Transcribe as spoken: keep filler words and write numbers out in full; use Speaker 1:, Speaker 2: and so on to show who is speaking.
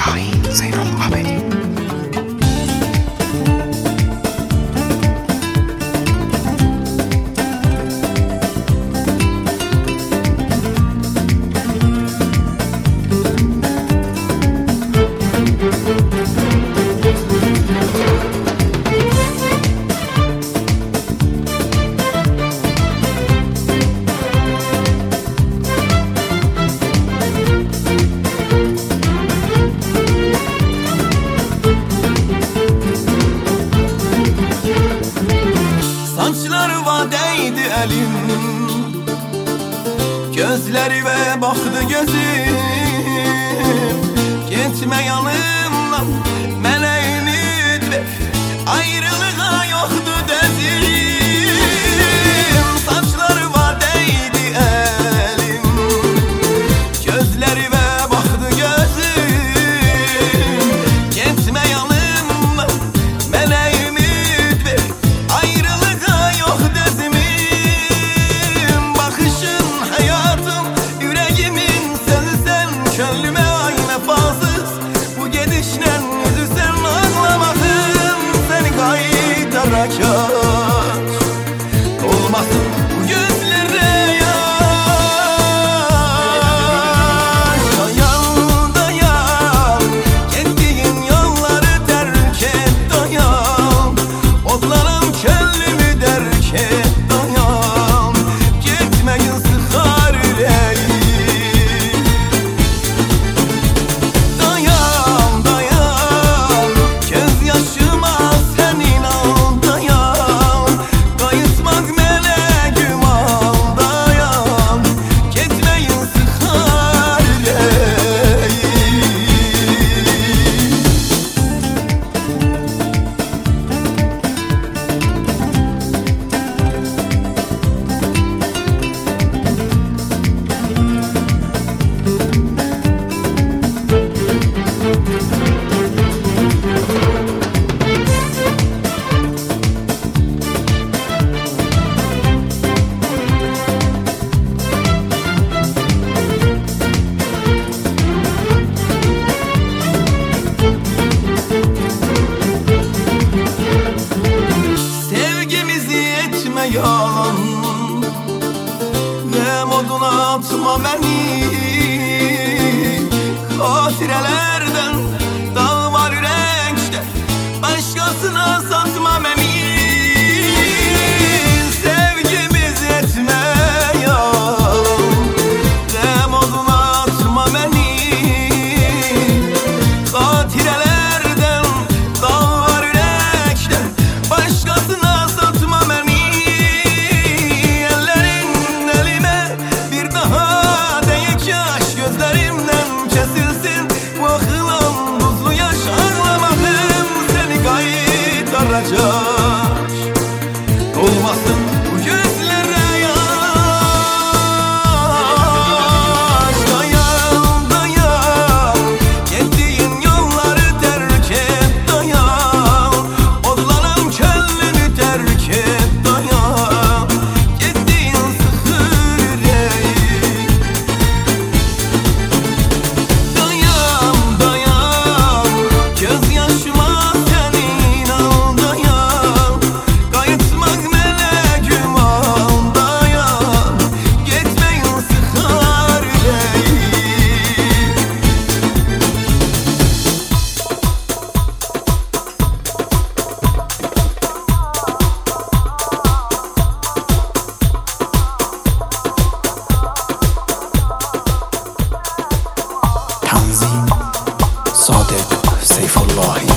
Speaker 1: Şahin Zeynul Abidin.
Speaker 2: Saçlarıma değdi elim, gözlerime baktı gözüm. Gitme yanımdan, mənə ümid ver, ayrılığa yoktu dedim. Saçlarıma değdi elim, gözlerime baktı gözüm. Gitme yanımdan, mənə ümid ver, ayrılığa yok dedim. Bakışın hayatım, yüreğimin sözü sen, könlüme ay vefasız. Bu gidişle üzülsen ağlamasın, seni kayıtarak aç. Olmasın bu gözlere yaş. Dayan dayan, gittiğin yolları terk et dayan. Odlarım könlümü derk et dayan. Gitmeyin sıkar yüreğim. Dayan dayan, gözyaşıma sen inan dayan. Kayıtmak meleğim al dayan. Gitmeyin sıkar yüreğim. Sevgimizi etme yalan, ve moduna atma beni. Hatirelerden dağ var yürekte, başkasına satma beni. Sevgimizi etme yalan, ve moduna atma beni. Hatirelerden dağ var yürekte, başkasına satma beni. Ellerin elime bir daha değik yaş, gözlerimden kesilsin bu akılan buzlu yaş. Ağlamadım seni kayıtlaracak, olmasın bu gözlere yaş. Dayan dayan, gittiğin yolları terk et dayan. Odlanın könlünü terk et dayan. Gittiğin sıkır yüreğim. Dayan dayan, gözyaşıma sen inan dayan. Kayıtmak meleğim al dayan. Gitmeyin sıkar yüreğim.
Speaker 1: Tanzim Sadık Seyfullahi.